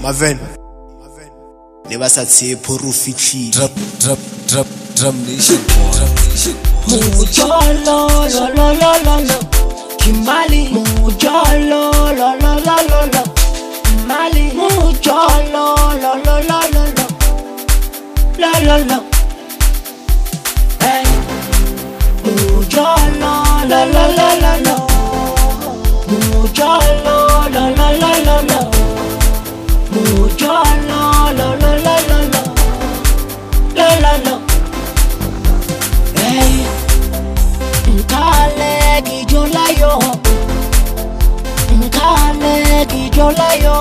Maven ne ba sa tshepo ro fitlhile Drum Nation Mujolo lo lo lo lo lo Kimali Mujolo lo lo lo lo lo Mali Mujolo lo lo lo lo lo La la la Hey Mujolo la la la la la Mujolo la la la la la Mujolo la la la la la La la la Hey Nkale gijola yo Nkale gijola yo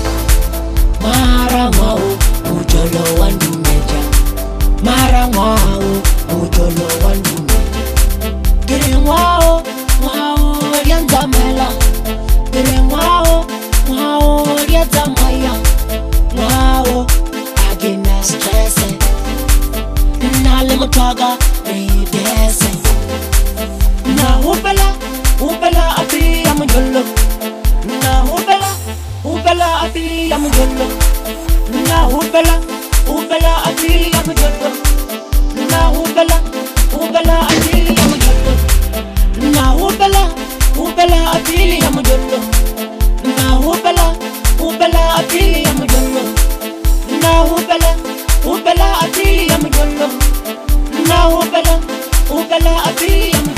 Marangwa ujolo wandumeja Marangwa ujolo wandumeja Girengwa rianzamela Girengwa rianzamaya Ngwa agina stress Nale mutwaga bidese Na upela api ya mjolo Na upela api ya mjolo Na upela api ya mjolo Na upela api ya mjolo Na upela api ya mjolo Na upela api ya mjolo Na upela api ya mjolo Na upela api ya mjolo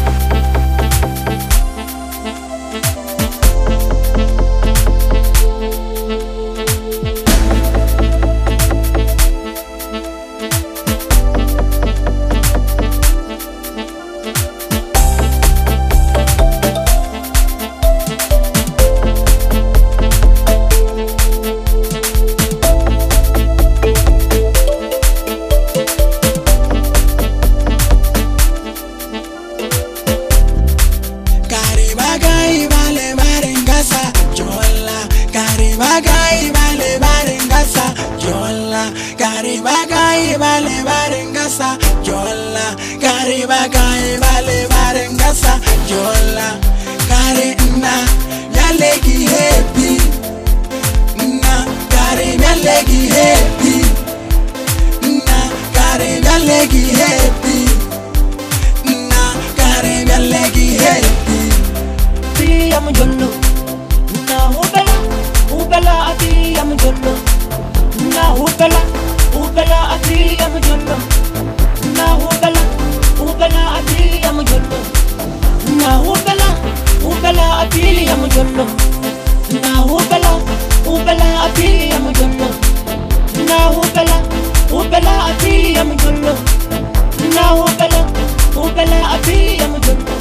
Karibagai vale barengasa jola Karibagai vale barengasa jola Karina yalegi happy na Karina yalegi happy na Karina yalegi happy na Karina yalegi happy Pia mjolo na upela ati ya mjolo Na upela ati ya mjolo Na upela ati ya mjolo Na upela ati ya mjolo Na upela ati ya mjolo Na upela ati ya mjolo Na upela ati ya mjolo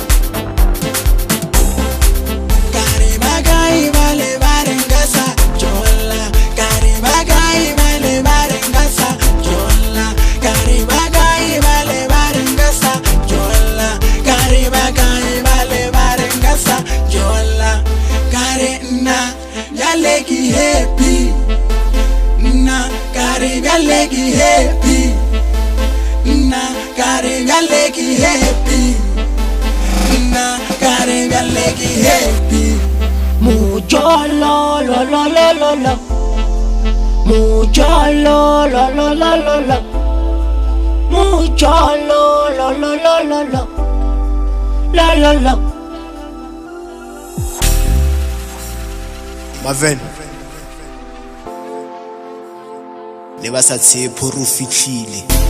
Karibagai vale barengasa jola Karibagai vale barengasa jola Karibagai vale barengasa jola Karibagai vale barengasa jola Karina yalegi happy na Karina yalegi happy na Karina yalegi happy na Karina yalegi happy Mujolo lo lo lo lo lo Mujolo lo lo lo lo lo Mujolo lo lo lo lo lo La la la Maven ne ba sa tshepo ro fitlhile